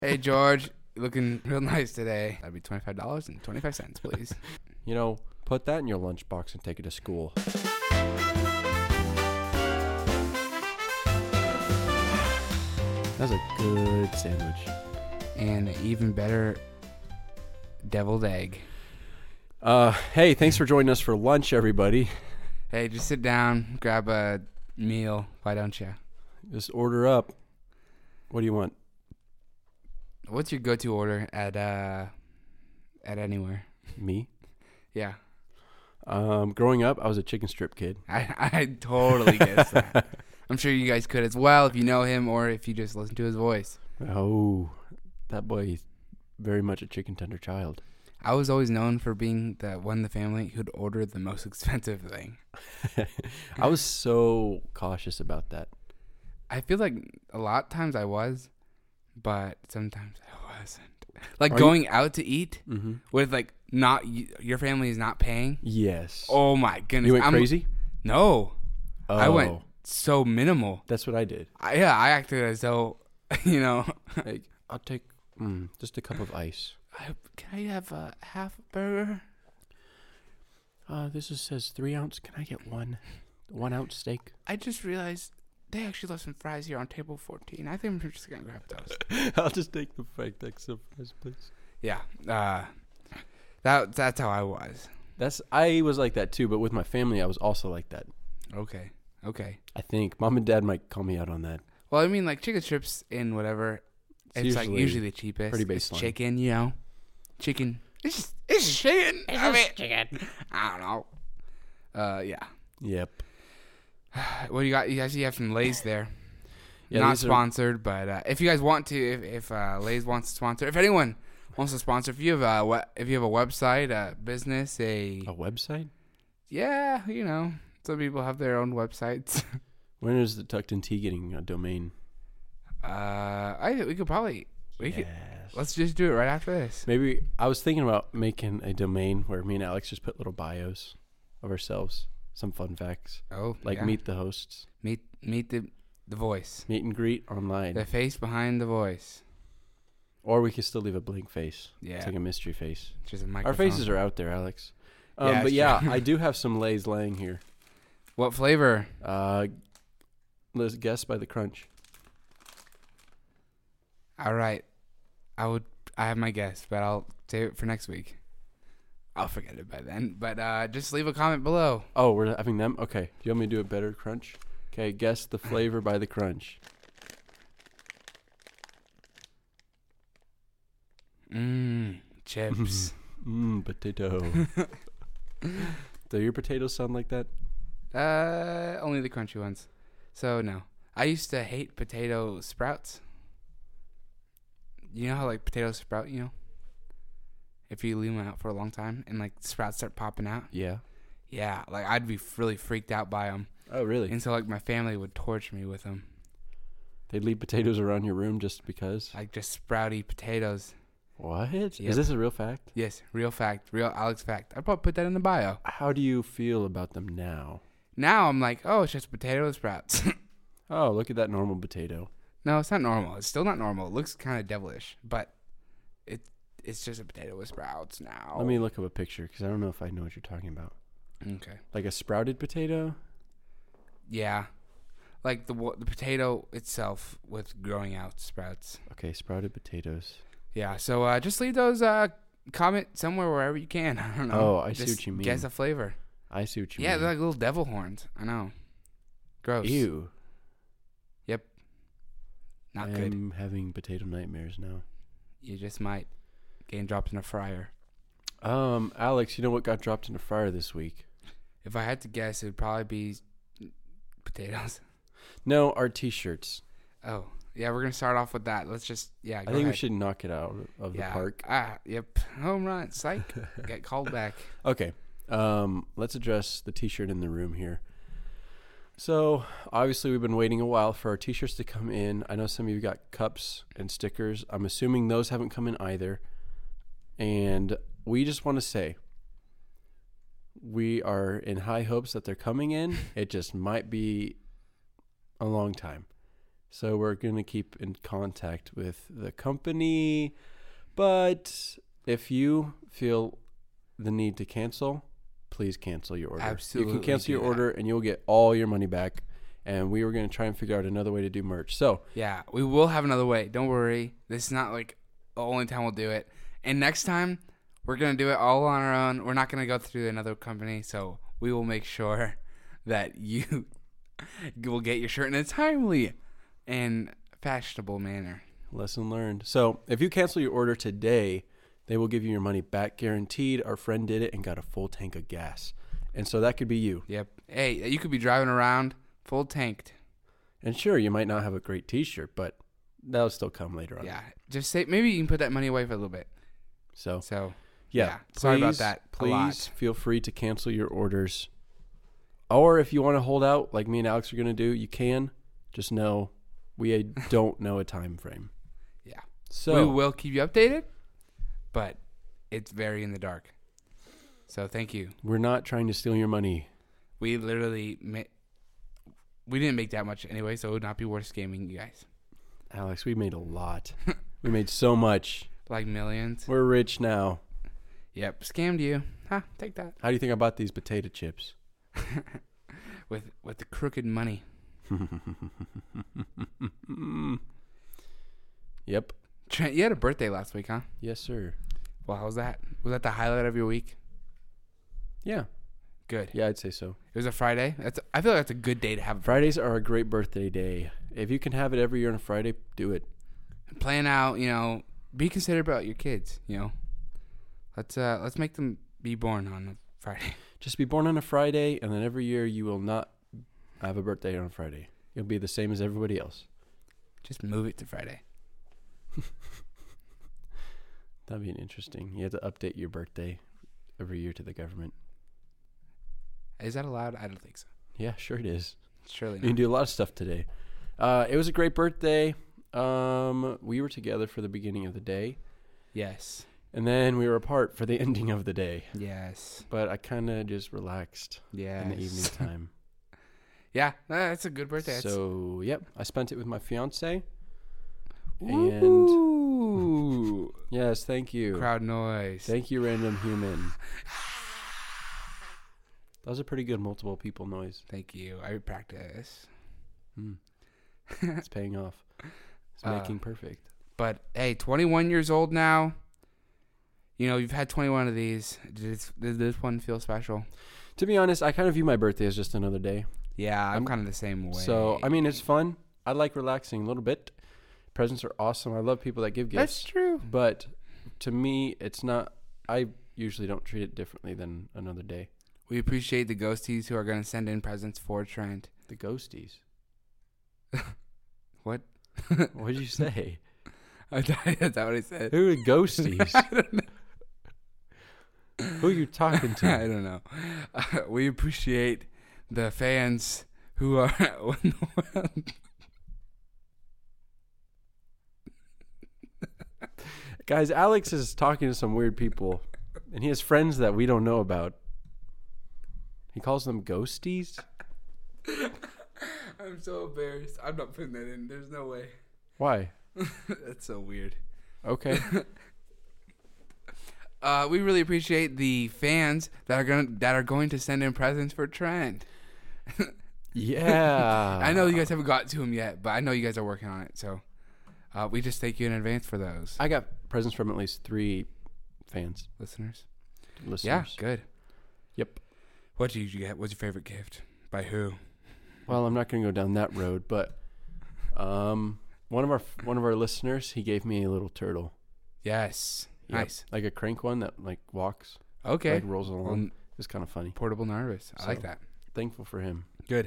Hey, George, you looking real nice today. That'd be $25.25, please. Put that in your lunchbox and take it to school. That's a good sandwich. And an even better deviled egg. Hey, thanks for joining us for lunch, everybody. Hey, just sit down, grab a meal. Why don't you? Just order up. What do you want? What's your go-to order at anywhere? Me? Yeah. Growing up, I was a chicken strip kid. I totally guessed that. I'm sure you guys could as well if you know him or if you just listen to his voice. Oh, that boy is very much a chicken tender child. I was always known for being the one in the family who'd order the most expensive thing. I was so cautious about that. I feel like a lot of times I was, but sometimes I wasn't. Like Are going out to eat Mm-hmm. with like not your family is not paying. Yes. Oh my goodness! You went crazy? No, Oh, I went so minimal. That's what I did. I acted as though, Like, I'll take just a cup of ice. Can I have a half burger? This says 3 ounce. Can I get 1 ounce steak? I just realized they actually left some fries here on table 14. I think I'm just gonna grab those. I'll just take the fake extra fries, please. Yeah, that's how I was. I was like that too, but with my family, I was also like that. Okay. I think Mom and Dad might call me out on that. Well, I mean, like chicken strips and whatever. It's like usually the cheapest. pretty It's baseline. chicken, Chicken. It's chicken. Chicken. I don't know. Yeah. Yep. What do you got? You guys have some Lay's there. Yeah, Not these are- sponsored, but if you guys want to, if Lay's wants to sponsor, if anyone wants to sponsor, if you have a website, a business, A website? yeah, some people have their own websites. When is the Tucked in Tea getting a domain? We could probably Yes. let's just do it right after this. Maybe I was thinking about making a domain where me and Alex just put little bios of ourselves, some fun facts, Oh, like yeah. meet the hosts, meet the voice, meet and greet online, the face behind the voice. or we could still leave a blank face. Yeah, It's like a mystery face. just a microphone. Our faces are out there, Alex. Yeah, But it's yeah, true. I do have some Lay's laying here. What flavor? Let's guess by the crunch. All right, I have my guess, but I'll save it for next week. I'll forget it by then. But just leave a comment below. Oh, we're having them? Okay. Do you want me to do a better crunch? Okay, guess the flavor by the crunch. Chips. Potato. Do your potatoes sound like that? Only the crunchy ones. So no, I used to hate potato sprouts. You know how like potatoes sprout, if you leave them out for a long time and like sprouts start popping out. Yeah. Yeah, like I'd be really freaked out by them, Oh, really? and so like my family would torture me with them, They'd leave potatoes around your room just because? like just sprouty potatoes. What? Yep. Is this a real fact? Yes, real fact, real Alex fact. I'd probably put that in the bio. How do you feel about them now? Now I'm like, oh, it's just potato sprouts. Oh, look at that normal potato. No, it's not normal. It's still not normal. It looks kind of devilish, but it's just a potato with sprouts now. Let me look up a picture because I don't know if I know what you're talking about. Okay. Like a sprouted potato? Yeah, like the potato itself with growing out sprouts. Okay, sprouted potatoes. Yeah. So just leave those comment somewhere wherever you can. I don't know. Oh, I see Just what you mean. Guess a flavor. I see what you Yeah, mean. they're like little devil horns. I know. Gross. Ew. Not good. I'm having potato nightmares now. You just might getting dropped in a fryer. Alex, you know what got dropped in the fryer this week? If I had to guess, it would probably be potatoes. No, our T-shirts. Oh, yeah, we're gonna start off with that. Let's just I think ahead. we should knock it out of the park. Yep. Home run. Psych. Get called back. Okay. Let's address the T-shirt in the room here. So, obviously, we've been waiting a while for our T-shirts to come in. I know some of you got cups and stickers. I'm assuming those haven't come in either. And we just want to say, we are in high hopes that they're coming in. It just might be a long time. So we're going to keep in contact with the company. But if you feel the need to cancel, please cancel your order. Absolutely You can cancel do your that. order and you'll get all your money back. And we were going to try and figure out another way to do merch. So Yeah, we will have another way. Don't worry. This is not like the only time we'll do it. And next time, we're going to do it all on our own. We're not going to go through another company. So we will make sure that you will get your shirt in a timely and fashionable manner. lesson learned. So if you cancel your order today, they will give you your money back guaranteed. Our friend did it and got a full tank of gas. And so that could be you. Yep. Hey, you could be driving around full tanked. And sure, you might not have a great t-shirt, but that'll still come later on. Yeah. Just say maybe you can put that money away for a little bit. So So, yeah, sorry about please- that. A Please lot. feel free to cancel your orders. Or if you want to hold out like me and Alex are going to do, you can. Just know we don't know a time frame. Yeah. So We will keep you updated, but it's very in the dark. So thank you. we're not trying to steal your money. We literally we didn't make that much anyway, so it would not be worth scamming you guys. Alex, we made a lot. We made so much. Like millions. We're rich now. Yep, scammed you. Huh, take that. How do you think I bought these potato chips? With the crooked money. Yep. Trent, you had a birthday last week, huh? Yes, sir. Well, how was that? Was that the highlight of your week? Yeah. Good. Yeah, I'd say so. It was a Friday. I feel like that's a good day to have. Fridays are a great birthday day. If you can have it every year on a Friday, do it. Plan out, be considerate about your kids, Let's make them be born on a Friday. Just be born on a Friday, and then every year you will not have a birthday on a Friday. You'll be the same as everybody else. Just move it to Friday. That'd be interesting. You have to update your birthday every year to the government. Is that allowed? I don't think so. Yeah, sure it is. Surely You can not. do a lot of stuff today. It was a great birthday. We were together for the beginning of the day, Yes. and then we were apart for the ending of the day. Yes. But I kind of just relaxed Yes. in the evening time. Yeah, that's a good birthday. So, yep, I spent it with my fiance. Ooh. Yes, thank you. Crowd noise. Thank you, random human. That was a pretty good multiple people noise. Thank you. I practice. It's paying off. It's making perfect. But hey, 21 years old now. You've had 21 of these. Did this one feel special? To be honest, I kind of view my birthday as just another day. Yeah, I'm kind of the same way. So, I mean, it's fun. I like relaxing a little bit. Presents are awesome. I love people that give gifts. That's true. But to me, it's not. I usually don't treat it differently than another day. We appreciate the ghosties who are going to send in presents for Trent. The ghosties. What? What did you say? That's that what I said. Who are ghosties? I don't know. Who are you talking to? I don't know. We appreciate the fans who are. Guys, Alex is talking to some weird people, and he has friends that we don't know about. He calls them ghosties. I'm so embarrassed. I'm not putting that in. There's no way. Why? That's so weird. Okay. We really appreciate the fans that are going to send in presents for Trent. Yeah. I know you guys haven't got to him yet, but I know you guys are working on it. So we just thank you in advance for those I got presents from at least 3 fans, listeners. listeners. Yeah, good. Yep. What did you get? What's your favorite gift? By who? Well, I'm not going to go down that road, but one of our listeners, he gave me a little turtle. Yes. Yep. Nice. Like a crank one that like walks, Okay. like rolls along. Well, It's kind of funny. portable Narvis. I like So- that. Thankful for him. Good.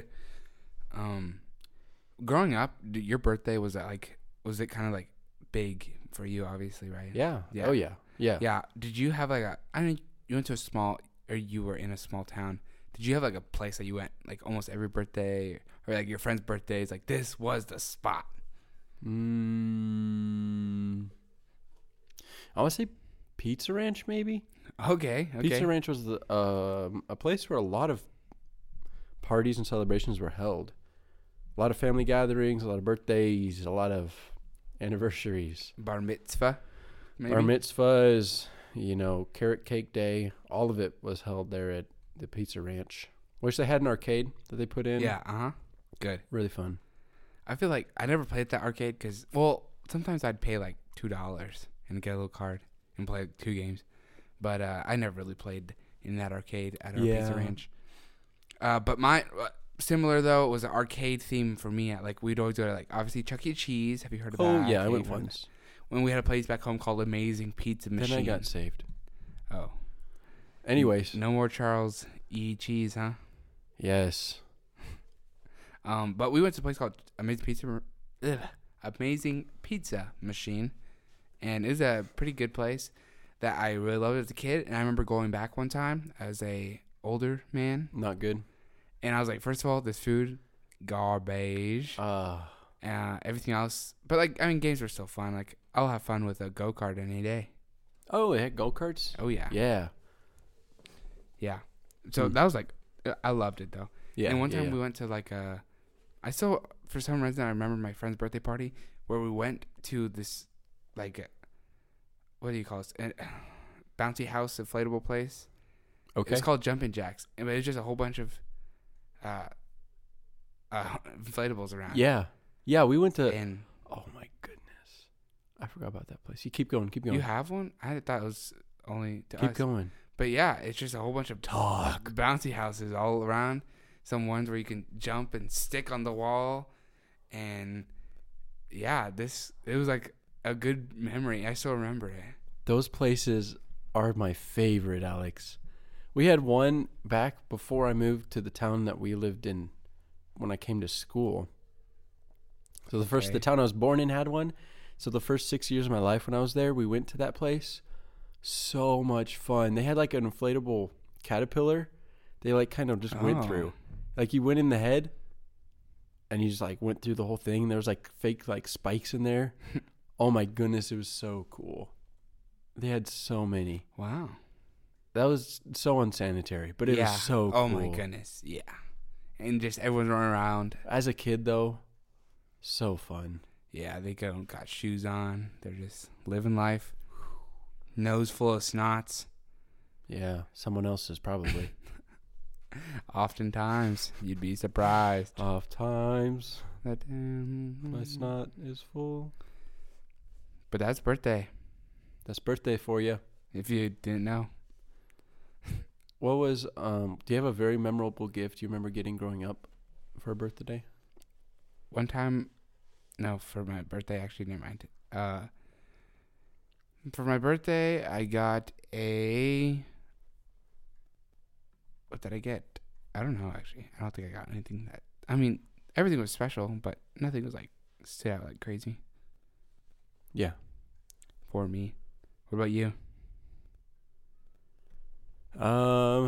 Growing up, your birthday was it kind of like big for you? Obviously, right? Yeah. Yeah. Oh yeah. Yeah. Yeah. Did you have I mean, you went to you were in a small town. Did you have like a place that you went like almost every birthday or like your friend's birthdays? Like this was the spot. I want to say Pizza Ranch, maybe. Okay. Pizza Ranch was a place where a lot of parties and celebrations were held. A lot of family gatherings, a lot of birthdays, a lot of anniversaries. Bar mitzvah. Maybe? Bar mitzvahs, carrot cake day. All of it was held there at the Pizza Ranch. Wish they had an arcade that they put in. Yeah, good. Really fun. I feel like I never played at that arcade because, well, sometimes I'd pay like $2 and get a little card and play 2 games. But I never really played in that arcade at our Pizza Ranch. But similar though, it was an arcade theme for me. We'd always go to obviously Chuck E. Cheese. Have you heard of that? Oh yeah, I went once. When we had a place back home called Amazing Pizza Machine. Then I got saved. Oh. Anyways. No more Charles E. Cheese, huh? Yes. But we went to a place called Amazing Pizza Machine, and it's a pretty good place that I really loved as a kid. And I remember going back one time as a older man. Not good. And I was like, first of all, this food, garbage. Everything else, but games were still fun. I'll have fun with a go-kart any day. Oh, they had go-karts? Oh yeah. Yeah. So that was I loved it though. Yeah. And one time we went to I still, for some reason, I remember my friend's birthday party where we went to this, what do you call it? Bouncy house inflatable place. Okay. It's called Jumpin' Jacks. But it's just a whole bunch of inflatables around. Yeah. Yeah, we went to... And oh, my goodness. I forgot about that place. You keep going. you have one? I thought it was only to us. Keep going. But yeah, it's just a whole bunch of bouncy houses all around. Some ones where you can jump and stick on the wall. And yeah, it was a good memory. I still remember it. Those places are my favorite, Alex. We had one back before I moved to the town that we lived in when I came to school. So the town I was born in had one. So the first 6 years of my life when I was there, we went to that place. So much fun. They had an inflatable caterpillar. They kind of just went through. You went in the head and you just went through the whole thing. There was fake spikes in there. Oh my goodness, it was so cool. They had so many. Wow. That was so unsanitary, but it was so cool. Oh my goodness, yeah. And just everyone's running around. As a kid though, so fun. Yeah, they got shoes on. They're just living life. Nose full of snots. Yeah, someone else's probably. Oftentimes, you'd be surprised. Oftentimes, my snot is full. But that's birthday. That's birthday for you. If you didn't know. What was, do you have a very memorable gift you remember getting growing up for a birthday? One time, no, for my birthday, actually, never mind. For my birthday, I got what did I get? I don't know, actually. I don't think I got anything everything was special, but nothing was stood out crazy. Yeah. For me. What about you? I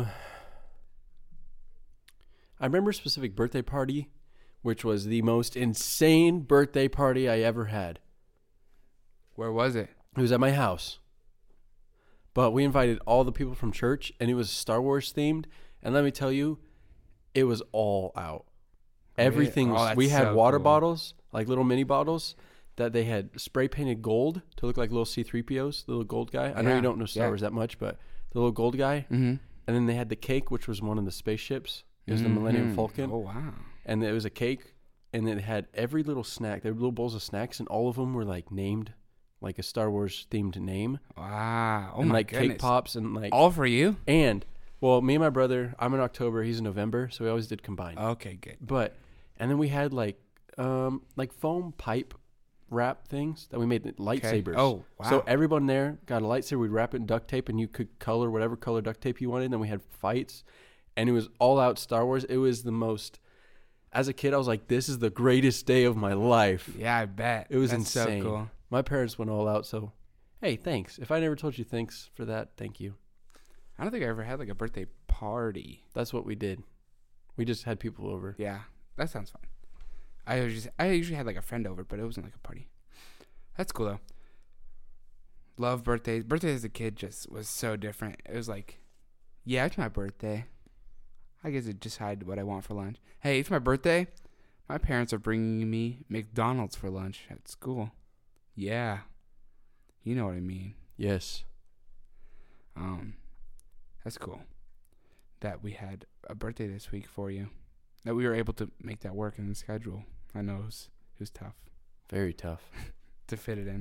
remember a specific birthday party, which was the most insane birthday party I ever had. Where was it? It was at my house. But we invited all the people from church, and it was Star Wars themed. And let me tell you, it was all out. Everything was, we had water bottles, little mini bottles, that they had spray painted gold to look like little C-3POs, the little gold guy. I know you don't know Star Wars that much, but the little gold guy. Mm-hmm. And then they had the cake, which was one of the spaceships. It was the Millennium Falcon. Oh, wow. And it was a cake, and it had every little snack. There were little bowls of snacks, and all of them were named a Star Wars themed name. Wow. Oh, and my goodness. Cake Pops and all for you? And, well, me and my brother, I'm in October, he's in November, so we always did combined. Okay, good. And then we had foam pipe wrap things that we made lightsabers. Okay. Oh, wow. So everyone there got a lightsaber. We'd wrap it in duct tape, and you could color whatever color duct tape you wanted. And then we had fights, and it was all out Star Wars. It was the most. As a kid, I was like, "This is the greatest day of my life." Yeah, I bet. It was That's insane. So cool. My parents went all out. So, hey, thanks. If I never told you thanks for that, thank you. I don't think I ever had a birthday party. That's what we did. We just had people over. Yeah, that sounds fun. I usually had a friend over, but it wasn't a party. That's cool though. Love birthdays. Birthdays as a kid just was so different. It was yeah, it's my birthday. I get to decide what I want for lunch. Hey, it's my birthday. My parents are bringing me McDonald's for lunch at school. Yeah. You know what I mean. Yes. That's cool. That we had a birthday this week for you. That we were able to make that work in the schedule. I know it was tough Very tough. to fit it in.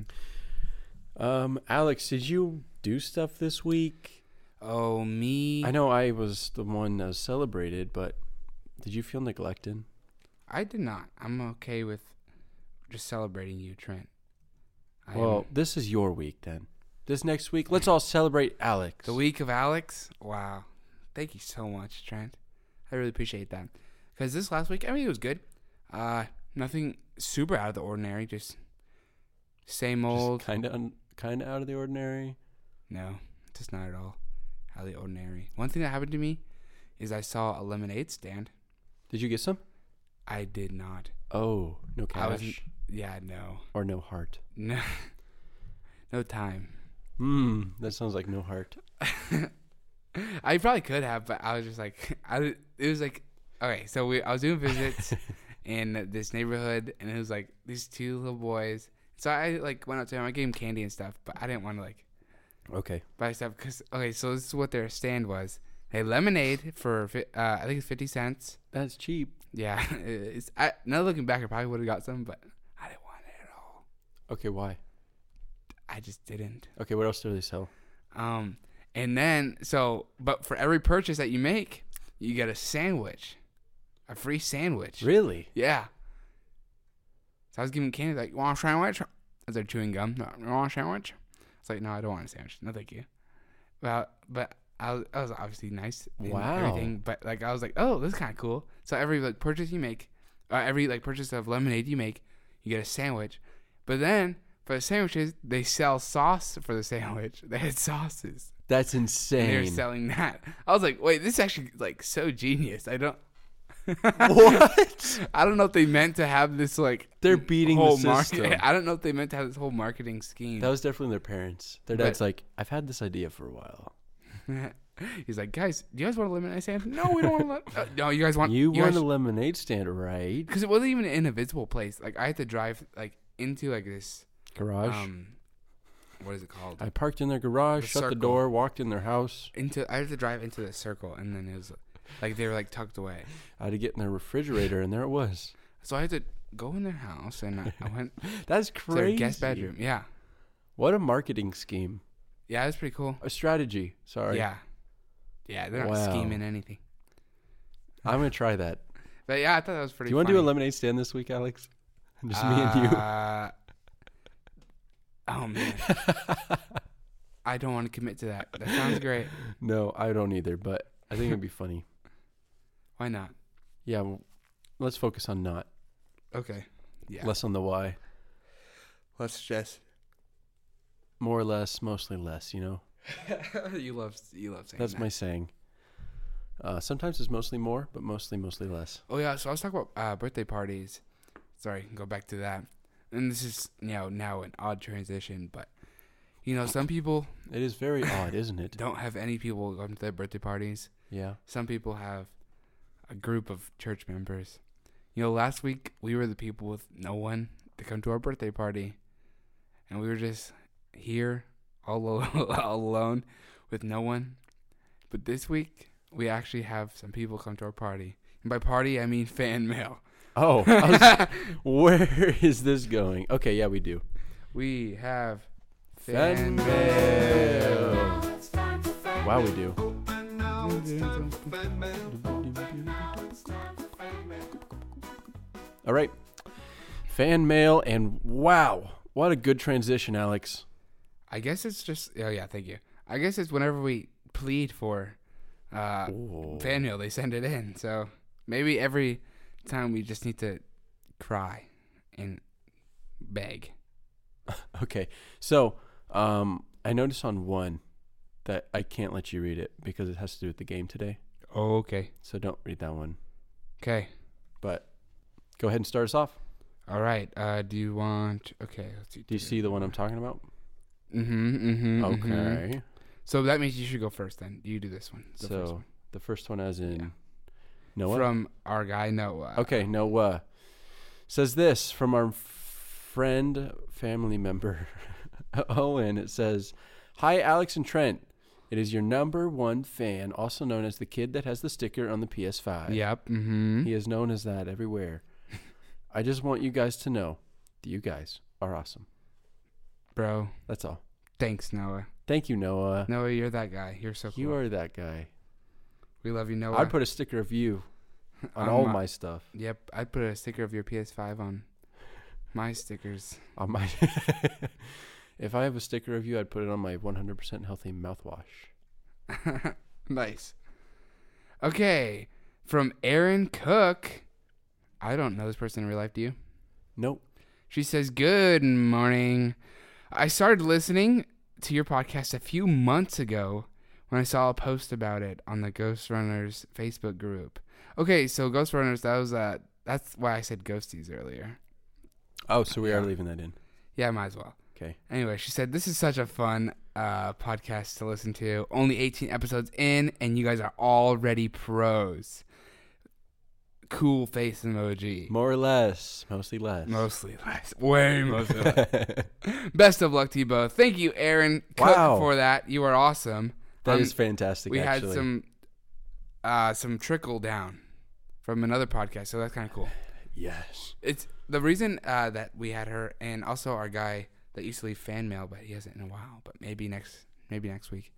Alex, did you do stuff this week? Oh, me? I know I was the one that was celebrated, but did you feel neglected? I did not. I'm okay with just celebrating you, Trent. Well, this is your week then. This next week, let's all celebrate Alex. The week of Alex? Wow. Thank you so much, Trent. I really appreciate that. Because this last week, I mean, it was good. Nothing super out of the ordinary. Just same old. Kind of out of the ordinary. No, just not at all out of the ordinary. One thing that happened to me is I saw a lemonade stand. Did you get some? I did not. Oh, no cash? Yeah, no. Or no heart? No. No time. That sounds like no heart. I probably could have, but I was just like, it was like, okay, so I was doing visits in this neighborhood, and it was like these two little boys. So I like went up to them, I gave them candy and stuff, but I didn't want to like buy stuff because, okay, so this is what their stand was. They had lemonade for, I think it's 50 cents. That's cheap. Yeah. Now looking back, I probably would have got some, but I didn't want it at all. Okay, why? I just didn't. Okay, what else do they sell? And then, but for every purchase that you make, you get a sandwich. A free sandwich. Really? Yeah. So I was giving candy, like, you want a sandwich? As they're chewing gum. No, you want a sandwich? It's like, no, I don't want a sandwich. No, thank you. But I was obviously nice and everything. But, like, I was like, oh, this is kind of cool. So every, like, purchase you make, every, like, purchase of lemonade you make, you get a sandwich. But then, for the sandwiches, they sell sauce for the sandwich. They had sauces. That's insane. And they were selling that. I was like, wait, this is actually, like, so genius. I don't... What? I don't know if they meant to have this, like... They're beating whole the system. I don't know if they meant to have this whole marketing scheme. That was definitely their parents. Their dad's like, I've had this idea for a while. He's like, guys, do you guys want a lemonade stand? No, we don't want to. No, you guys want... You want a lemonade stand, right? Because it wasn't even in a visible place. Like, I had to drive, like, into, like, this... Garage? What is it called? I parked in their garage, shut the door, walked in their house. I had to drive into the circle, and then it was... Like, they were, like, tucked away. I had to get in their refrigerator, and there it was. So I had to go in their house, and I went... That's to crazy. their guest bedroom. Yeah. What a marketing scheme. Yeah, that's pretty cool. A strategy. Sorry. Yeah. Yeah, they're not scheming anything. I'm going to try that. But, yeah, I thought that was pretty Do you want to do a lemonade stand this week, Alex? Just me and you? Oh, man. I don't want to commit to that. That sounds great. No, I don't either, but I think it'd be funny. Why not? Yeah, well, let's focus on not. Okay. Yeah. Less on the why. Let's just... More or less, mostly less, you know? You love saying That's that. my saying. Sometimes it's mostly more, but mostly less. Oh, yeah, so I was talking about birthday parties. Sorry, go back to that. And this is, now an odd transition, but, some people... It is very odd, isn't it? Don't have any people come to their birthday parties. Yeah. Some people have a group of church members. Last week, we were the people with no one to come to our birthday party. And we were just here, all alone, with no one. But this week, we actually have some people come to our party. And by party, I mean fan mail. Oh, where is this going? Okay, yeah, we do. We have fan mail. Wow, we do. All right. Fan mail, and wow, what a good transition, Alex. I guess it's just... Oh, yeah, thank you. I guess it's whenever we plead for fan mail, they send it in. So maybe every time we just need to cry and beg. Okay. So I noticed on one that I can't let you read it because it has to do with the game today. Oh, okay. So don't read that one. Okay. But go ahead and start us off. All right. Do you want... Okay. Let's see. Do you see the one I'm talking about? Okay. So that means you should go first then. You do this one. So first one. the first one as in Noah? From our guy Noah. Okay, Noah. Says this from our friend, family member, Owen. It says, "Hi, Alex and Trent. It is your number one fan, also known as the kid that has the sticker on the PS5. Yep. Mm-hmm. He is known as that everywhere. I just want you guys to know that you guys are awesome. Bro, That's all. thanks, Noah. Thank you, Noah. Noah, you're that guy. You're so cool. You are that guy. We love you, Noah. I'd put a sticker of you on On all my- my stuff. Yep, I'd put a sticker of your PS5 on my stickers. On my If I have a sticker of you, I'd put it on my 100% healthy mouthwash. Nice. Okay, from Erin Cook. I don't know this person in real life, do you? Nope. She says, "Good morning. I started listening to your podcast a few months ago when I saw a post about it on the Ghost Runners Facebook group." Okay, so Ghost Runners, that's why I said ghosties earlier. Oh, so we are Yeah. leaving that in. Yeah, might as well. Okay. Anyway, she said, "This is such a fun podcast to listen to. Only 18 episodes in, and you guys are already pros." Cool face emoji. More or less. Mostly less. Mostly less. Way mostly less. Best of luck to you both. Thank you, Aaron Cook, Wow. for that. You are awesome. That is fantastic, We actually. had some trickle down from another podcast, so that's kind of cool. Yes. It's the reason that we had her, and also our guy that used to leave fan mail, but he hasn't in a while. But maybe next week.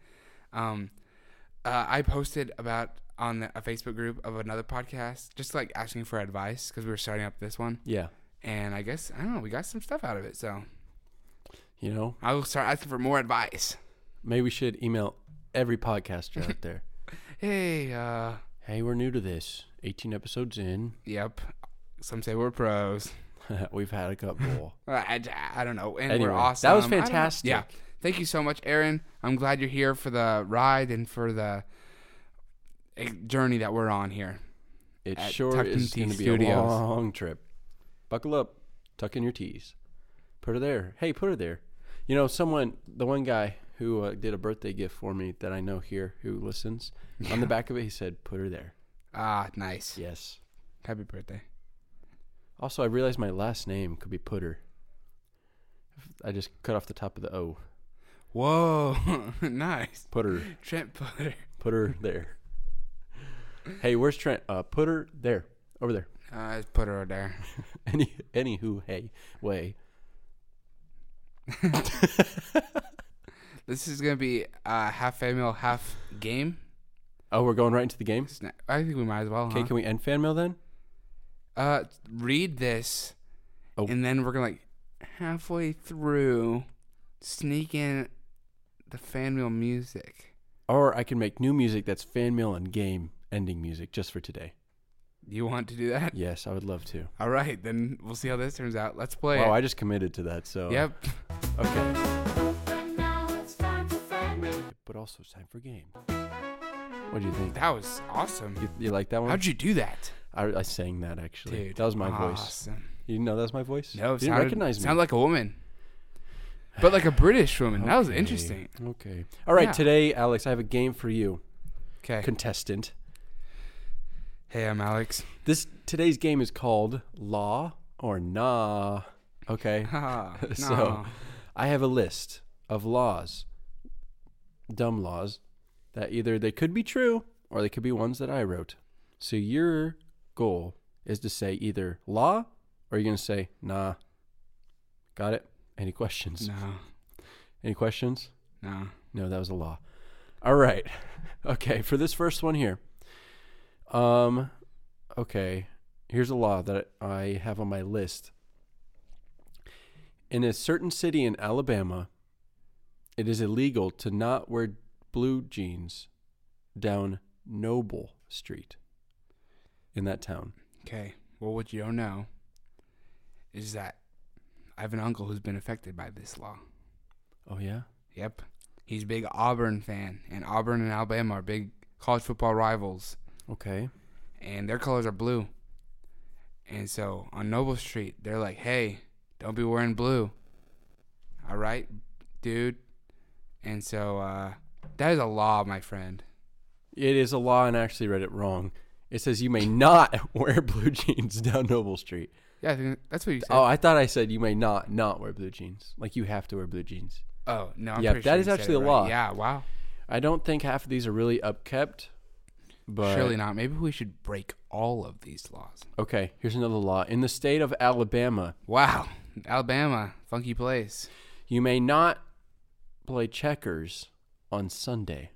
I posted about on a Facebook group of another podcast, just like asking for advice because we were starting up this one, Yeah. and I guess I don't know, we got some stuff out of it. So You know, I will start asking for more advice. maybe we should email every podcaster out there. Hey, Hey, we're new to this. 18 episodes in. yep. Some say we're pros. We've had a couple. I don't know, and Anyway, we're awesome. that was I don't know. fantastic. Yeah. Thank you so much, Aaron. I'm glad you're here for the ride and for the journey that we're on here. It At sure Tucked is In going to be Studios. a long trip. Buckle up. Tuck in your tees. Put her there. Hey, put her there. You know, the one guy who did a birthday gift for me that I know here who listens, on the back of it, he said, put her there. Ah, nice. Yes. Happy birthday. Also, I realized my last name could be Putter. I just cut off the top of the O. Whoa, nice. Putter. Trent Putter. Put her there. Hey, where's Trent? Put her there. Over there. Put her there. Anywho, hey, way. This is gonna be half fan mail, half game. Oh, we're going right into the game? I think we might as well. Okay, Huh? can we end fan mail then? Read this, Oh. and then we're gonna like halfway through sneak in the fan mail music. Or I can make new music that's fan mail and game ending music just for today. You want to do that? Yes, I would love to. All right, then we'll see how this turns out. Let's play. Wow, it. I just committed to that, so. Yep. Okay. But also it's time for game. What do you think? That was awesome. You like that one? How'd you do that, I sang that, actually. dude? That was my voice. Awesome. You didn't know that was my voice? No, you didn't recognize me. Sounded like a woman, but like a British woman. That was Okay. interesting. Okay. All right, Yeah. today, Alex, I have a game for you, Okay. contestant. Hey, I'm Alex. Today's game is called Law or Nah. Okay. So, No. I have a list of laws, dumb laws, that either they could be true or they could be ones that I wrote. So your goal is to say either law or you're going to say nah. Got it? Any questions? No. Any questions? No. No, that was a law. All right. Okay, for this first one here. Okay, here's a law that I have on my list. In a certain city in Alabama, it is illegal to not wear blue jeans down Noble Street in that town. Okay. Well, what you don't know is that I have an uncle who's been affected by this law. Oh, yeah? Yep. He's a big Auburn fan, and Auburn and Alabama are big college football rivals, Okay. and their colors are blue. And so on Noble Street, they're like, hey, don't be wearing blue. All right, dude? And so that is a law, my friend. It is a law, and I actually read it wrong. It says you may not wear blue jeans down Noble Street. Yeah, I think that's what you said. Oh, I thought I said you may not wear blue jeans. Like you have to wear blue jeans. Oh, no, I'm Yeah, pretty that sure is you said actually it a right. law. Yeah, wow. I don't think half of these are really upkept, but Surely not. Maybe we should break all of these laws. okay, here's another law. In the state of Alabama, Wow. Alabama, funky place. you may not play checkers on Sunday.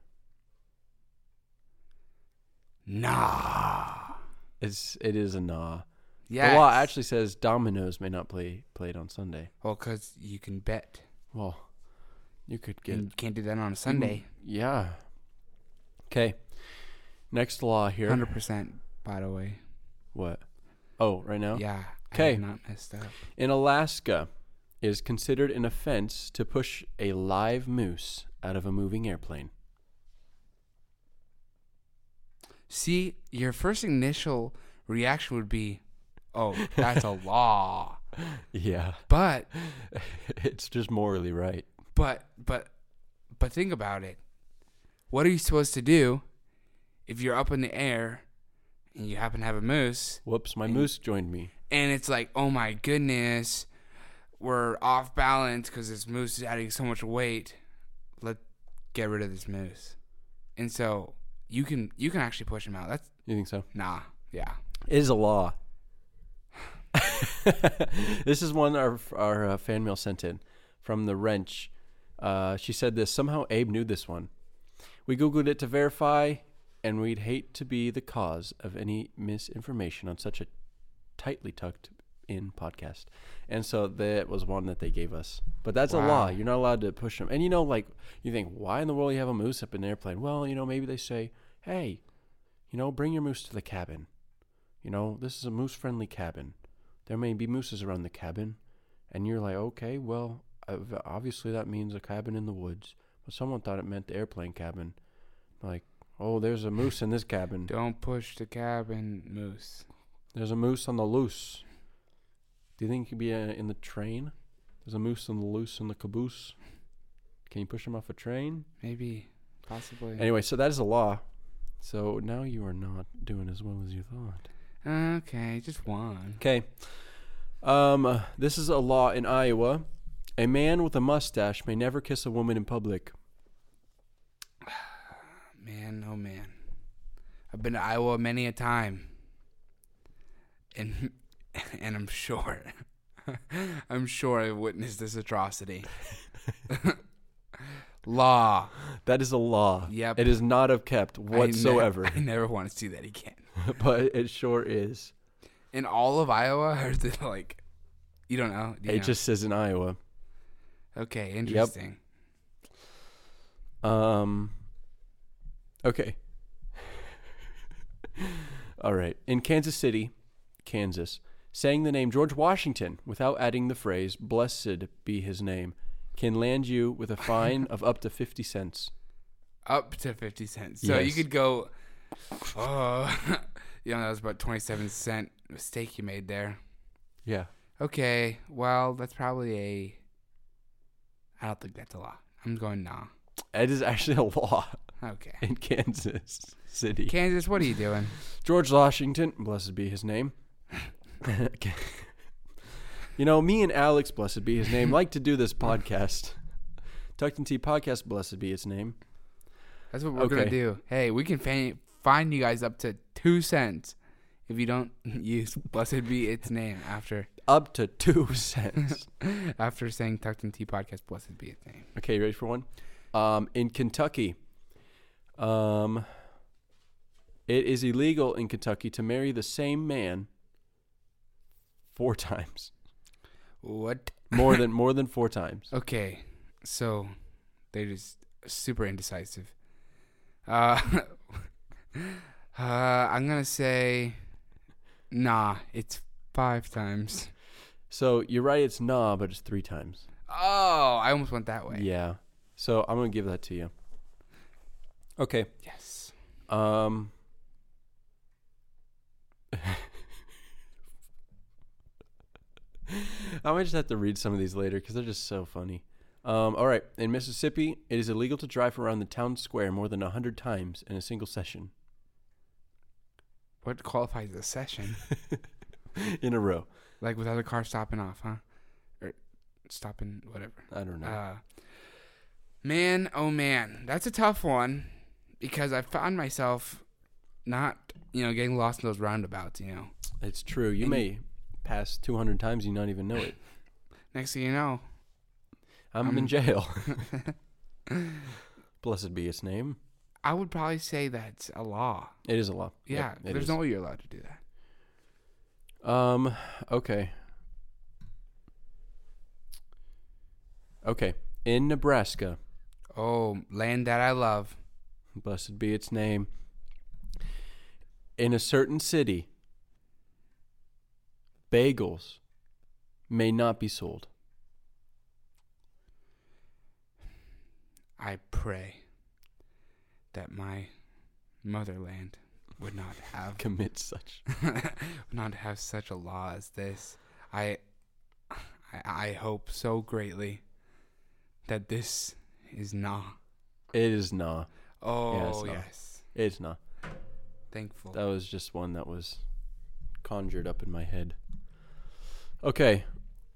Nah. It is a nah. Yeah. The law actually says dominoes may not played on Sunday. Well, because you can bet. Well, you could get You can't do that on a Sunday. yeah. Okay. Next law here. 100%, by the way. What? Oh, right now? Yeah. Okay. I have not messed up. In Alaska, it is considered an offense to push a live moose out of a moving airplane. See, your first initial reaction would be, oh, that's a law. Yeah. But It's just morally right. But think about it. What are you supposed to do if you're up in the air and you happen to have a moose Whoops, my moose joined me. and it's like, oh my goodness, we're off balance because this moose is adding so much weight. Let's get rid of this moose. And so you can actually push him out. That's You think so? nah, yeah. It is a law. This is one our fan mail sent in from the Wrench. She said this. Somehow Abe knew this one. We Googled it to verify, and we'd hate to be the cause of any misinformation on such a tightly tucked in podcast. And so that was one that they gave us. But that's a Wow. law. You're not allowed to push them. And like, you think, why in the world you have a moose up in an airplane? Well, maybe they say, hey, bring your moose to the cabin. This is a moose-friendly cabin. There may be mooses around the cabin. And you're like, okay, well, obviously that means a cabin in the woods. But someone thought it meant the airplane cabin. Like, oh, there's a moose in this cabin. Don't push the cabin moose. There's a moose on the loose. Do you think it could be in the train? There's a moose on the loose in the caboose. Can you push him off a train? Maybe, possibly. Anyway, so that is a law. So now you are not doing as well as you thought. Okay, just one. Okay. This is a law in Iowa. A man with a mustache may never kiss a woman in public. Man, oh man. I've been to Iowa many a time. And I'm sure I've witnessed this atrocity. Law. That is a law. Yep. It is not upkept whatsoever. I never want to see that again. But it sure is. In all of Iowa, or is it like, you don't know? Do you It know? just says in Iowa. Okay, interesting. Okay. All right. In Kansas City, Kansas, saying the name George Washington without adding the phrase, blessed be his name, can land you with a fine of up to 50 cents. Up to 50 cents. So Yes. you could go, that was about 27-cent mistake you made there. Yeah. Okay, well, that's probably I don't think that's a law. I'm going nah. It is actually a law Okay. in Kansas City. Kansas, what are you doing? George Washington, blessed be his name. Me and Alex, blessed be his name, like to do this podcast. Tucked and Tea Podcast, blessed be its name. That's what we're going to do. Hey, we can find you guys up to 2 cents if you don't use blessed be its name after Up to 2 cents. after saying Tucked and Tea Podcast, blessed be its name. Okay, ready for one? In Kentucky, it is illegal in Kentucky to marry the same man 4 times. What? More than 4 times. Okay, so they're just super indecisive. I'm gonna say, nah, it's 5 times. So you're right, it's nah, but it's 3 times. Oh, I almost went that way. Yeah. So I'm gonna give that to you. Okay. Yes. I might just have to read some of these later because they're just so funny. All right. In Mississippi, it is illegal to drive around the town square more than 100 times in a single session. What qualifies as a session? In a row. Like without the car stopping off, huh? Or stopping, whatever. I don't know. Man, oh man, that's a tough one because I found myself not, getting lost in those roundabouts, It's true. You may pass 200 times and you not even know it. Next thing you know, I'm in jail. Blessed be its name. I would probably say that's a law. It is a law. Yeah, Yep, there's no way you're allowed to do that. Okay. Okay. In Nebraska, Oh, land that I love. blessed be its name, in a certain city, bagels may not be sold. I pray that my motherland would not have Commit such. not have such a law as this. I hope so greatly that this is not. It is not. Oh, it's not. yes. It's not. Thankful. That was just one that was conjured up in my head. Okay.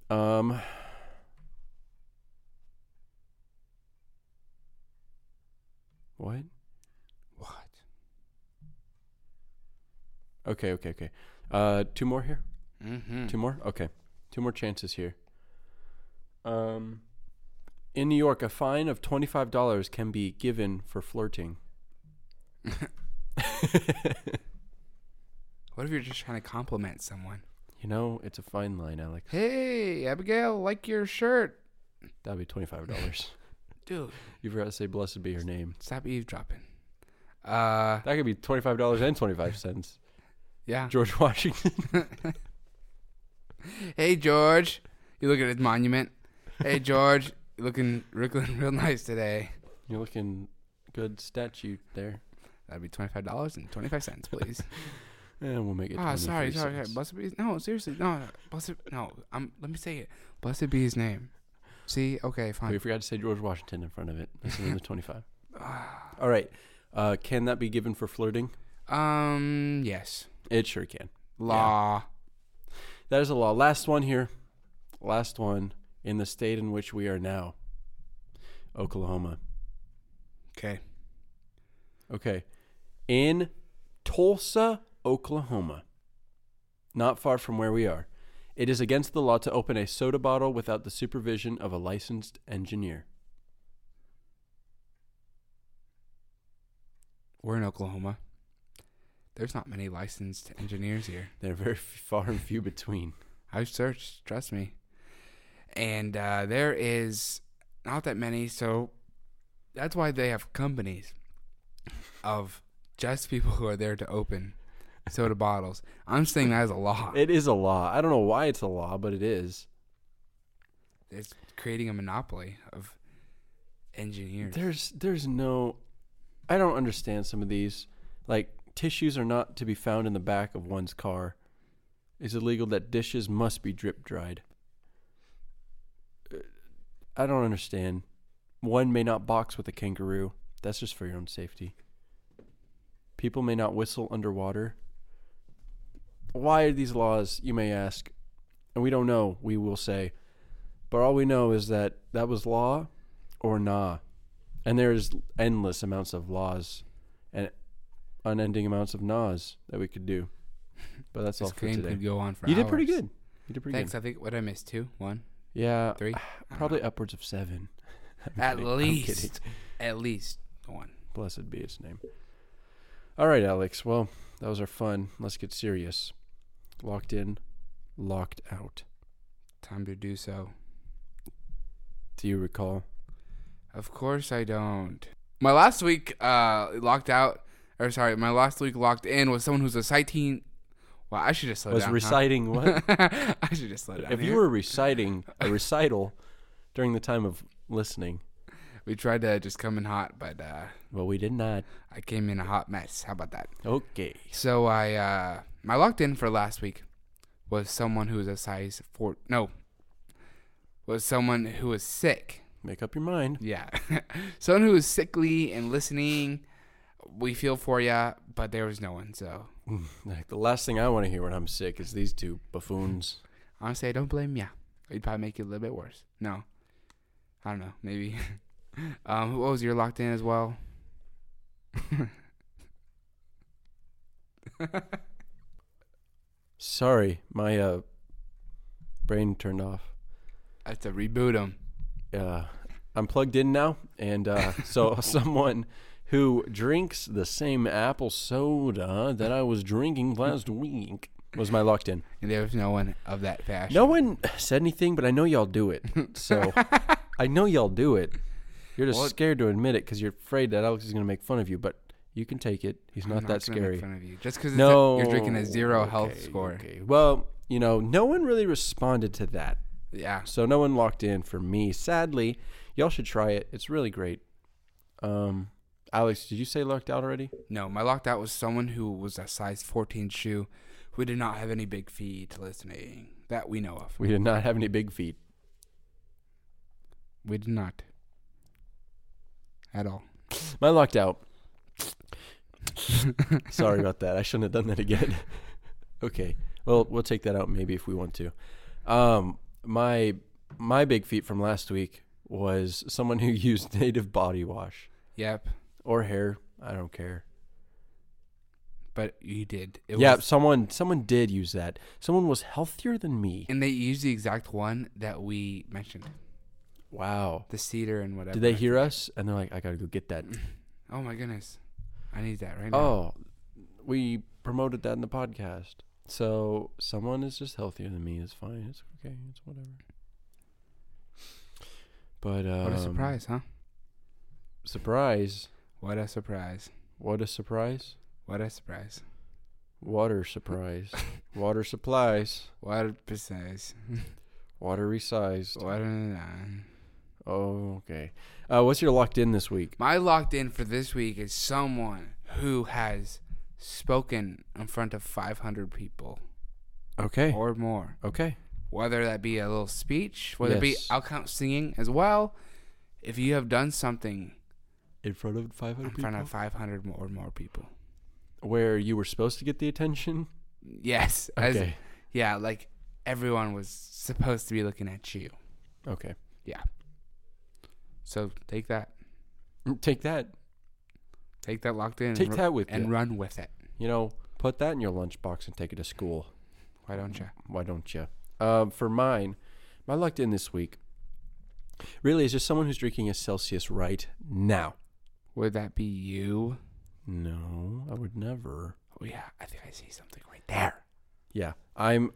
What? What? Okay. Two more here? Mm-hmm. Two more? Okay. Two more chances here. In New York, a fine of $25 can be given for flirting. What if you're just trying to compliment someone? It's a fine line, Alex. Hey, Abigail, like your shirt. That'd be $25. Dude, You forgot to say blessed be her name. stop eavesdropping. That could be $25 and 25 cents. Yeah. George Washington. Hey, George. You look at his monument. Hey, George. You looking real nice today. You're looking good statue there. That'd be $25.25, please. And we'll make it. Sorry. 23 cents. Blessed be no, seriously, no. Let me say it. Blessed be his name. See, okay, fine. We forgot to say George Washington in front of it. This is in the 25. All right. Can that be given for flirting? Yes. It sure can. Law. That is a law. Last one here. Last one in the state in which we are now. Oklahoma. Okay. Okay. In Tulsa, Oklahoma, not far from where we are, it is against the law to open a soda bottle without the supervision of a licensed engineer. We're in Oklahoma. There's not many licensed engineers here. They're very far and few between. I've searched, trust me. And there is not that many, so that's why they have companies of just people who are there to open soda bottles. I'm saying that is a law. It is a law. I don't know why it's a law, but it is. It's creating a monopoly of engineers. There's no... I don't understand some of these. Like, tissues are not to be found in the back of one's car. It's illegal that dishes must be drip dried. I don't understand. One may not box with a kangaroo. That's just for your own safety. People may not whistle underwater. Why are these laws, you may ask? And we don't know, we will say. But all we know is that was law or nah. And there's endless amounts of laws and unending amounts of nahs that we could do. But that's all This for game today. could go on for You hours. did pretty good. You did pretty Thanks. good. I think, what did I miss? 2? 1? Yeah. 3? Probably upwards of 7. I'm At kidding. I'm least. kidding. At least 1. Blessed be its name. All right, Alex. Well, that was our fun. Let's get serious. Locked in, locked out. Time to do so. Do you recall? Of course I don't. My last week locked in was someone who's a citing. Well, I should just slow Was down. reciting what? I should just slow down. If you were reciting a recital during the time of listening. We tried to just come in hot, but Well, we did not. I came in a hot mess. How about that? Okay. So my locked in for last week was someone who was a size 4. No. Was someone who was sick. Make up your mind. Yeah. Someone who was sickly and listening. We feel for ya, but there was no one, so. Like, the last thing I want to hear when I'm sick is these two buffoons. Honestly, I don't blame ya. It'd probably make it a little bit worse. No. I don't know. Maybe. What was your locked in as well? Sorry, my brain turned off. I have to reboot them. I'm plugged in now, and so someone who drinks the same apple soda that I was drinking last week was my locked in. And there was no one of that fashion. No one said anything, but I know y'all do it. So I know y'all do it. You're just scared to admit it because you're afraid that Alex is going to make fun of you, but you can take it. He's not that scary. Make fun of you. Just because No, you're drinking a zero okay, health score. Okay. Well, no one really responded to that. Yeah. So no one locked in for me. Sadly, y'all should try it. It's really great. Alex, did you say locked out already? No, my locked out was someone who was a size 14 shoe who did not have any big feet listening that we know of. We did not have any big feet. We did not. At all. My locked out. Sorry about that. I shouldn't have done that again. Okay. Well, we'll take that out maybe if we want to. My big feat from last week was someone who used native body wash. Yep. Or hair. I don't care. But you did. Someone did use that. Someone was healthier than me. And they used the exact one that we mentioned. Wow. The cedar and whatever. Did they hear us? And they're like, I got to go get that. Oh, my goodness. I need that right now. Oh, we promoted that in the podcast. So someone is just healthier than me. It's fine. It's okay. It's whatever. But what a surprise, huh? Surprise. What a surprise. What a surprise. What a surprise. Water surprise. Water supplies. Water precise. Water resized. Water. Oh, okay. What's your locked in this week? My locked in for this week is someone who has spoken in front of 500 people. Okay. Or more. Okay. Whether that be a little speech, whether it be out count singing as well. If you have done something in front of 500 people? In front of 500 or more people. Where you were supposed to get the attention? Yes. Okay. Like everyone was supposed to be looking at you. Okay. Yeah. So take that. Take that. Take that locked in. Take that with you. And run with it. Put that in your lunchbox and take it to school. Why don't you? Why don't you? For mine, my locked in this week really is just someone who's drinking a Celsius right now. Would that be you? No, I would never. Oh, yeah. I think I see something right there. Yeah. I'm...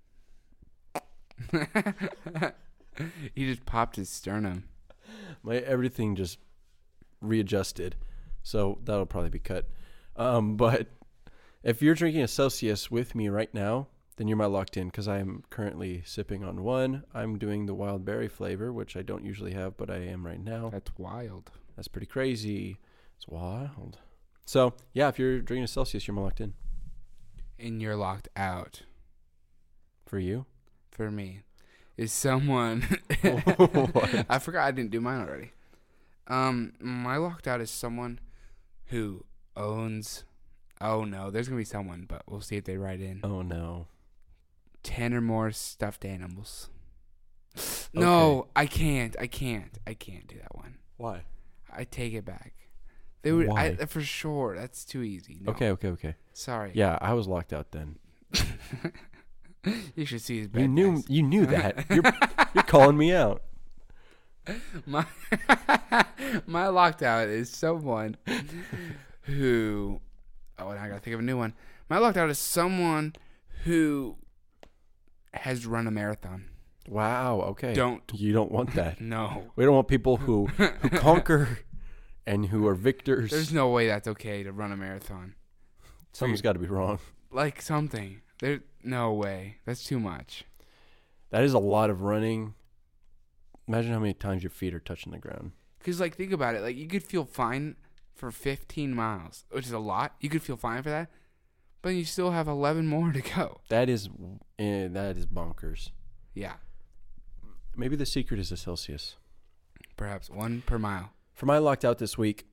He just popped his sternum. My everything just readjusted. So that'll probably be cut. But if you're drinking a Celsius with me right now, then you're my locked in because I'm currently sipping on one. I'm doing the wild berry flavor, which I don't usually have, but I am right now. That's wild. That's pretty crazy. It's wild. So, yeah, if you're drinking a Celsius, you're my locked in. And you're locked out. For you? For me. Is someone... I forgot I didn't do mine already. My locked out is someone who owns... Oh, no. There's going to be someone, but we'll see if they write in. Oh, no. 10 or more stuffed animals. No, Okay. I can't do that one. Why? I take it back. They would. Why? For sure. That's too easy. No. Okay. Sorry. Yeah, I was locked out then. You should see his bed. You knew that. You're calling me out. My locked out is someone who. Oh, and I gotta think of a new one. My locked out is someone who has run a marathon. Wow. Okay. You don't want that. No. We don't want people who conquer and who are victors. There's no way that's okay to run a marathon. Something's got to be wrong. Like something. There's no way. That's too much. That is a lot of running. Imagine how many times your feet are touching the ground. Because, think about it. You could feel fine for 15 miles, which is a lot. You could feel fine for that. But you still have 11 more to go. That is bonkers. Yeah. Maybe the secret is a Celsius. Perhaps 1 per mile. For my locked out this week,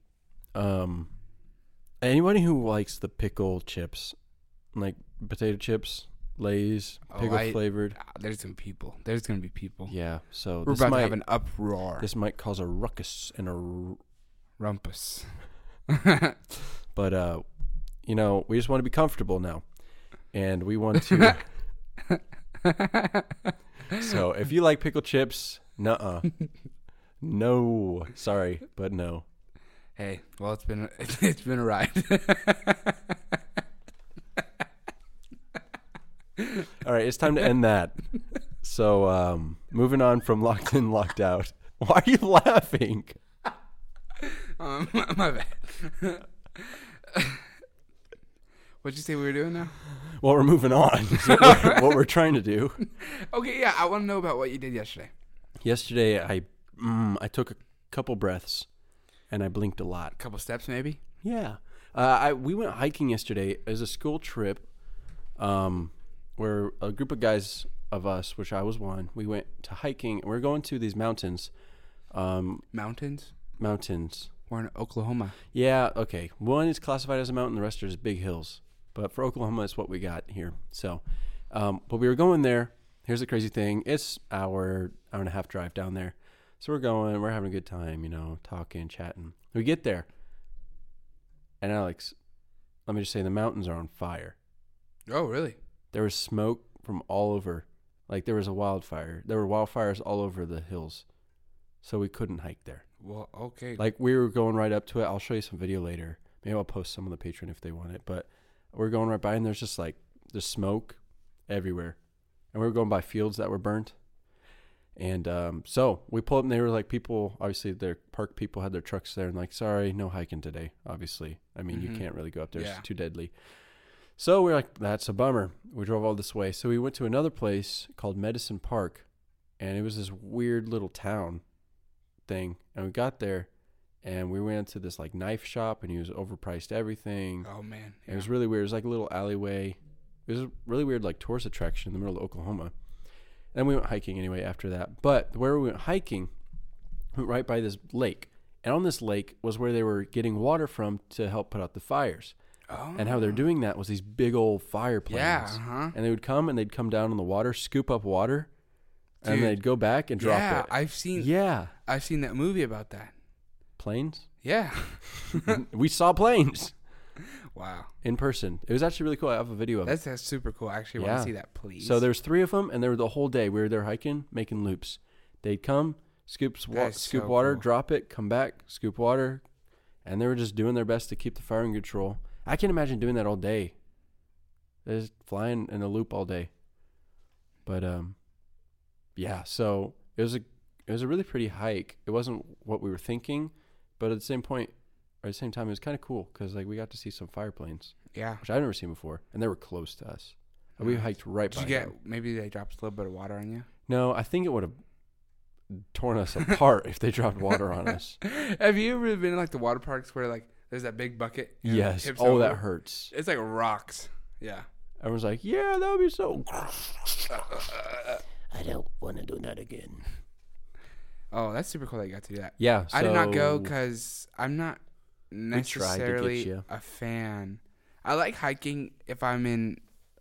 anybody who likes the pickle chips, like potato chips, Lay's, pickle flavored. There's some people. There's gonna be people. Yeah, so We're about to have an uproar. This might cause a ruckus and a rumpus. But we just want to be comfortable now, and we want to. So if you like pickle chips, nuh-uh. No, sorry, but no. Hey, well, it's been a ride. All right, it's time to end that. So, moving on from Locked In, Locked Out. Why are you laughing? My bad. What'd you say we were doing now? Well, we're moving on. What we're trying to do. Okay, yeah, I want to know about what you did yesterday. Yesterday, I took a couple breaths, and I blinked a lot. A couple steps, maybe? Yeah. We went hiking yesterday as a school trip, where a group of guys of us, which I was one, we went to hiking. We're going to these mountains. Mountains? Mountains. We're in Oklahoma. Yeah, okay. One is classified as a mountain, the rest are just big hills. But for Oklahoma, it's what we got here. So, but we were going there. Here's the crazy thing. It's hour and a half drive down there. So we're having a good time, talking, chatting. We get there. And Alex, let me just say the mountains are on fire. Oh, really? There was smoke from all over. Like there was a wildfire. There were wildfires all over the hills. So we couldn't hike there. Well, okay. Like we were going right up to it. I'll show you some video later. Maybe I'll post some on the Patreon if they want it. But we're going right by and there's just like the smoke everywhere. And we were going by fields that were burnt. And so we pulled up and they were like people, obviously their park people had their trucks there and like, sorry, no hiking today, obviously. I mean, you can't really go up there. Yeah. It's too deadly. So we're like, that's a bummer. We drove all this way. So we went to another place called Medicine Park. And it was this weird little town thing. And we got there and we went to this like knife shop and he was overpriced everything. Oh, man. Yeah. It was really weird. It was like a little alleyway. It was a really weird like tourist attraction in the middle of Oklahoma. And we went hiking anyway after that. But where we went hiking, we went right by this lake. And on this lake was where they were getting water from to help put out the fires. Oh. And how they're doing that was these big old fire planes. Yeah, uh-huh. And they would come and they'd come down in the water, scoop up water, dude, and they'd go back and drop it. Yeah, I've seen that movie about that. Planes? Yeah. We saw planes. Wow. In person. It was actually really cool. I have a video of it. That's super cool. I actually want to see that, please. So there's 3 of them, and they were the whole day. We were there hiking, making loops. They'd come, scoop water, drop it, come back, scoop water, and they were just doing their best to keep the fire in control. I can't imagine doing that all day. They're just flying in a loop all day. But yeah. So it was a really pretty hike. It wasn't what we were thinking, but at the same time, it was kind of cool because like we got to see some fire planes. Yeah, which I've never seen before, and they were close to us. And we hiked right by them. Maybe they dropped a little bit of water on you? No, I think it would have torn us apart if they dropped water on us. Have you ever been in like the water parks where like there's that big bucket? Yes. Oh, that hurts. It's like rocks. Yeah. Everyone's like, yeah, that would be so. I don't want to do that again. Oh, that's super cool that you got to do that. Yeah. I did not go because I'm not necessarily a fan. I like hiking if I'm in,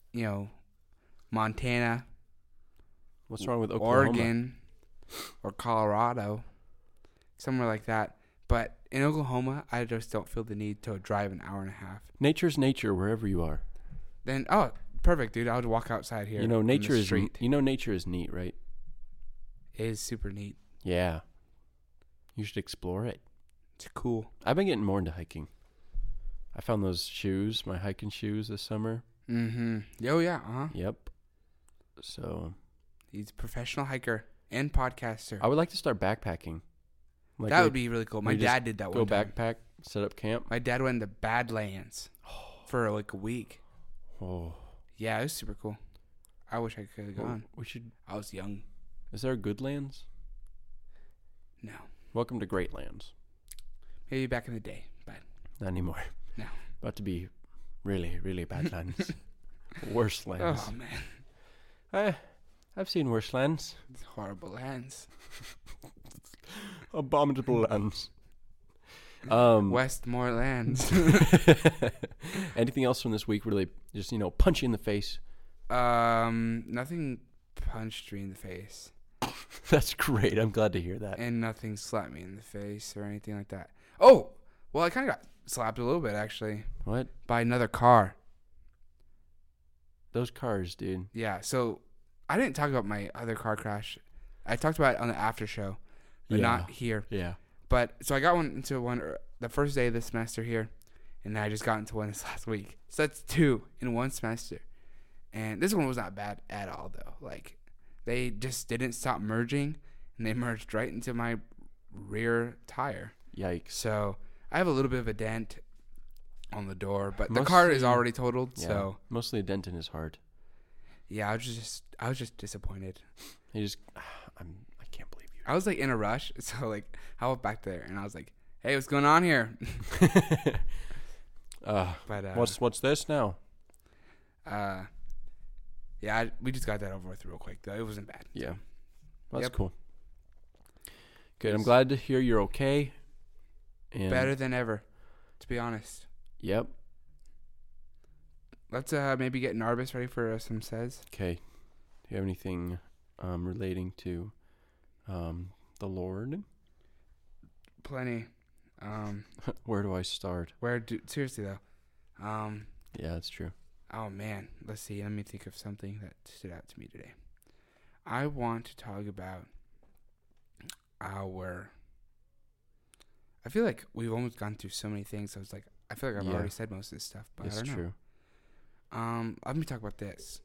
Montana. What's wrong with Oklahoma? Oregon or Colorado, somewhere like that. But in Oklahoma, I just don't feel the need to drive an hour and a half. Nature's nature wherever you are. Then, perfect, dude. I'll walk outside here. Nature is nature is neat, right? It is super neat. Yeah. You should explore it. It's cool. I've been getting more into hiking. I found those shoes, my hiking shoes this summer. Mm-hmm. Oh, yeah. Uh-huh. Yep. So. He's a professional hiker and podcaster. I would like to start backpacking. Like that would be really cool. My dad did that one time. Go backpack, set up camp. My dad went to Badlands for like a week. Oh. Yeah, it was super cool. I wish I could have gone. I was young. Is there good lands? No. Welcome to Great Lands. Maybe back in the day, but not anymore. No. About to be really, really bad lands. Worse lands. Oh, man. I've seen worse lands. It's horrible lands. Abominable lands. Westmoreland. Anything else from this week really just, punch you in the face Nothing punched me in the face, That's great. I'm glad to hear that. and nothing slapped me in the face or anything like that. Oh, well, I kind of got slapped a little bit actually What? by another car. Those cars, dude. Yeah, so I didn't talk about my other car crash. I talked about it on the after show, but not here. Yeah. But so I got into one the first day of the semester here, and then I just got into one this last week. So that's 2 in one semester. And this one was not bad at all, though. Like, they just didn't stop merging, and they merged right into my rear tire. Yikes. So I have a little bit of a dent on the door, but the Mostly- car is already totaled. Yeah. So Mostly a dent in his heart. yeah, I was just disappointed. He just, I can't believe I was like in a rush, so like I went back there and I was like, "Hey, what's going on here?" you. But What's this now? yeah, we just got that over with real quick though. It wasn't bad. Yeah. That's Yep. cool. Good. I'm glad to hear you're okay. And Better than ever, to be honest. Yep. Let's maybe get Narbus ready for some says. Okay. Do you have anything relating to the Lord? Plenty. Where do I start? Seriously though. Yeah, that's true. Oh man, let's see. Let me think of something that stood out to me today. I want to talk about I feel like we've almost gone through so many things. So it's like I feel like I've Yeah. already said most of this stuff, but It's I don't know. true. Let me talk about this.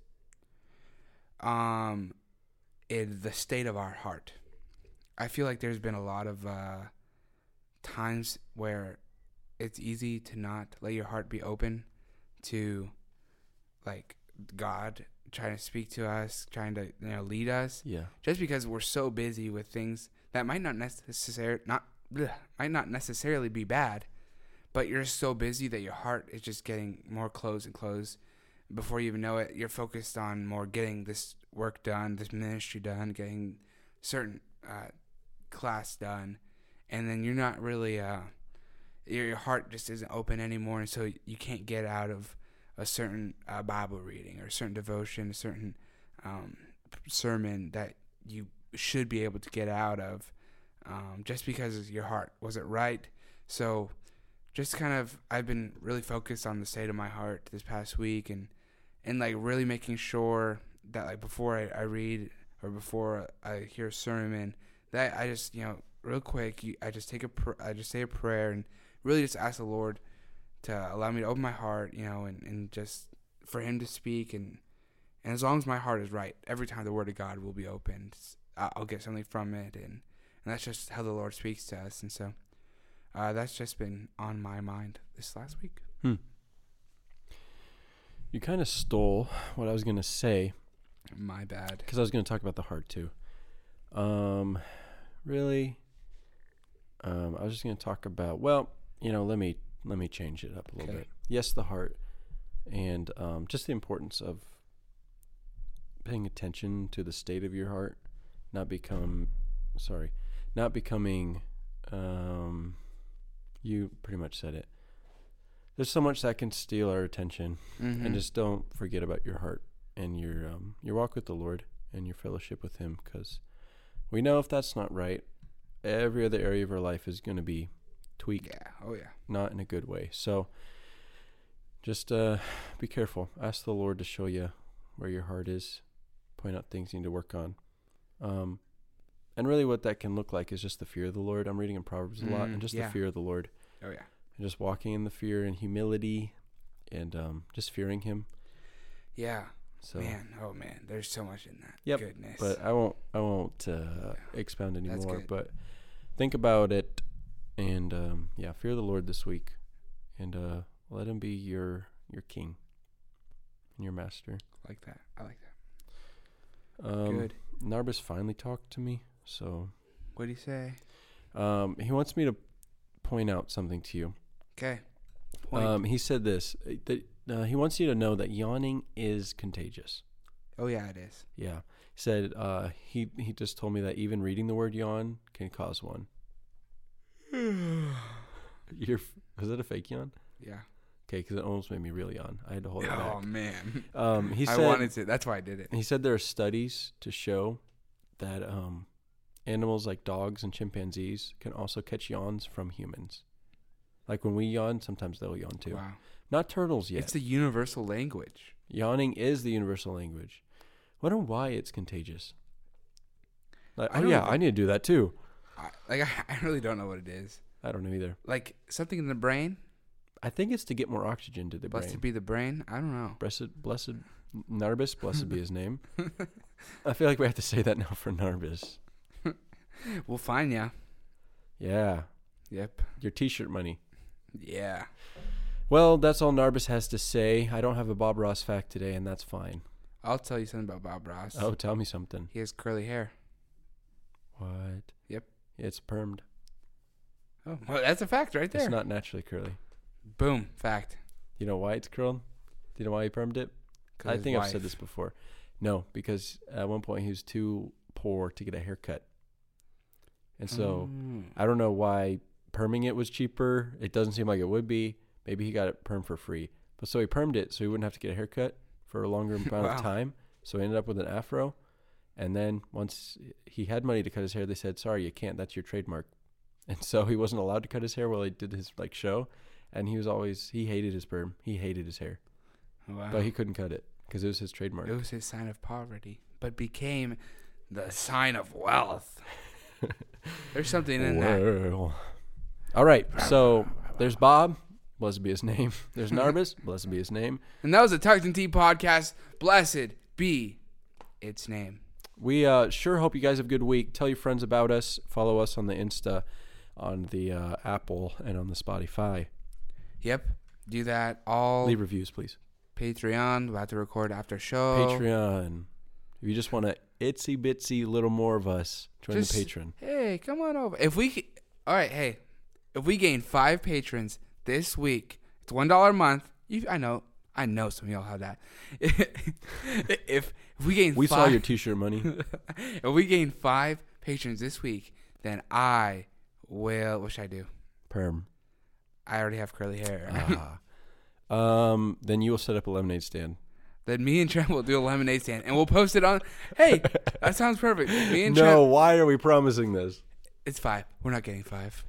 In the state of our heart. I feel like there's been a lot of times where it's easy to not let your heart be open to like God trying to speak to us, trying to lead us, Yeah. just because we're so busy with things that might not necessarily be bad, but you're so busy that your heart is just getting more closed and closed. Before you even know it, you're focused on more getting this work done, this ministry done, getting certain class done, and then you're not really your heart just isn't open anymore, and so you can't get out of a certain Bible reading or a certain devotion, a certain sermon that you should be able to get out of, just because your heart wasn't right. So just kind of I've been really focused on the state of my heart this past week, and like really making sure that like before I read or before I hear a sermon, that I just real quick I just say a prayer and really just ask the Lord to allow me to open my heart, and just for Him to speak, and as long as my heart is right, every time the Word of God will be opened, I'll get something from it, and that's just how the Lord speaks to us, and so that's just been on my mind this last week. You kind of stole what I was going to say. My bad. Because I was going to talk about the heart too. Really? I was just going to talk about, let me change it up a little bit. Yes, the heart, and just the importance of paying attention to the state of your heart, not becoming, you pretty much said it. There's so much that can steal our attention, and just don't forget about your heart and your walk with the Lord and your fellowship with Him, because we know if that's not right, every other area of our life is going to be tweaked. Yeah. Oh yeah. Not in a good way. So just be careful. Ask the Lord to show you where your heart is. Point out things you need to work on. And really what that can look like is just the fear of the Lord. I'm reading in Proverbs a lot, and just the fear of the Lord. Oh yeah. And just walking in the fear and humility, and just fearing Him. Yeah. So Man, there's so much in that. Yep. Goodness. But I won't expound That's anymore. good. But think about it, and fear the Lord this week, and let Him be your king and your master. I like that. Good. Narbus finally talked to me, so What do you say? he wants me to point out something to you. Okay. He said this, that he wants you to know that yawning is contagious. Oh yeah, it is. Yeah. He said he just told me that even reading the word yawn can cause one. Was that a fake yawn? Yeah. Okay, because it almost made me really yawn. I had to hold it Oh back. man, He I said, wanted to. That's why I did it. He said there are studies to show that animals like dogs and chimpanzees can also catch yawns from humans. Like when we yawn, sometimes they'll yawn too. Wow, Not turtles yet. it's the universal language. Yawning is the universal language. Wonder why it's contagious. Like, I oh don't yeah, know. I need to do that too. I really don't know what it is. I don't know either. Like something in the brain. I think it's to get more oxygen to the Blessed brain. be the brain. I don't know. Blessed Narbus, blessed be his name. I feel like we have to say that now for Narbus. We'll find ya. Yeah, Yep. your T-shirt money. Yeah. Well, that's all Narbus has to say. I don't have a Bob Ross fact today, and that's fine. I'll tell you something about Bob Ross. Oh, tell me something. He has curly hair. What? Yep. It's permed. Oh, well, that's a fact right there. It's not naturally curly. Boom. Fact. You know why it's curled? Do you know why he permed it? 'Cause I his think I've wife. said this before. No, because at one point he was too poor to get a haircut. And so I don't know why perming it was cheaper. It doesn't seem like it would be. Maybe he got it permed for free. But so he permed it so he wouldn't have to get a haircut for a longer amount Wow. of time. So he ended up with an afro. And then once he had money to cut his hair, they said, sorry, you can't. That's your trademark. And so he wasn't allowed to cut his hair while he did his show. And he hated his perm. He hated his hair. Wow. But he couldn't cut it because it was his trademark. It was his sign of poverty, but became the sign of wealth. There's something in that. Well. All right. So there's Bob. Blessed be his name. There's Narbus. Blessed be his name. And that was the Tucked and Tea podcast. Blessed be its name. We sure hope you guys have a good week. Tell your friends about us. Follow us on the Insta, on the Apple, and on the Spotify. Yep. Do that all. Leave reviews, please. Patreon. We'll have to record after show. Patreon. If you just want a itsy bitsy little more of us, join Just- the patron. Hey, come on over. All right, hey. If we gain 5 patrons this week, it's $1 a month. I know some of y'all have that. if we gain We 5, saw your T-shirt money. if we gain 5 patrons this week, then I will. What should I do? Perm. I already have curly hair. Then you will set up a lemonade stand. Then me and Trent will do a lemonade stand, and we'll post it on. Hey, that sounds perfect. Me and No, Trent. why are we promising this? It's 5. We're not getting 5.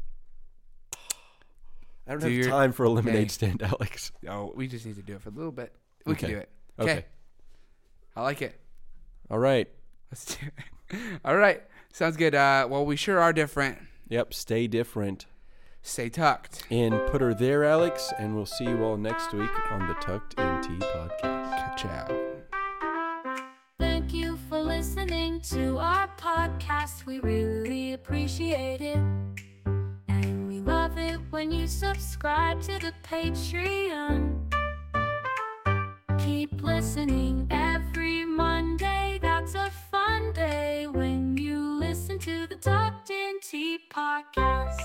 I don't Do have your- time for a lemonade Hey. stand, Alex. Oh, we just need to do it for a little bit. We can Okay. do it. Okay. I like it. All right. Let's do it. All right. Sounds good. Well, we sure are different. Yep. Stay different. Stay tucked. And put her there, Alex. And we'll see you all next week on the Tucked in Tea podcast. Ciao. Thank you for listening to our podcast. We really appreciate it. And we love it when you subscribe to the Patreon. Keep listening every Monday. That's a fun day when you listen to the Tucked in Tea podcast.